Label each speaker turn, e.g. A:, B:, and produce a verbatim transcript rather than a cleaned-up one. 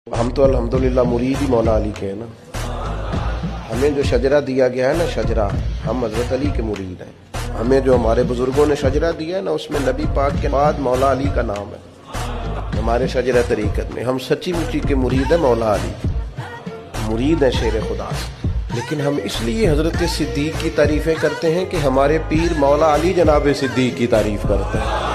A: हम तो अल्हम्दुलिल्लाह मुरीद ही मौला अली के हैं ना। हमें जो शजरा दिया गया है ना, शजरा, हम हजरत अली के मुरीद हैं। हमें जो हमारे बुजुर्गों ने शजरा दिया है ना, उसमें नबी पाक के बाद मौला अली का नाम है हमारे शजरा तरीकत में। हम सच्ची मुच्ची के मुरीद हैं मौला अली, मुरीद हैं शेर खुदा। लेकिन हम इसलिए हजरत सिद्दीक की तारीफ़ें करते हैं कि हमारे पीर मौला अली जनाब सिद्दीक की तारीफ़ करते हैं।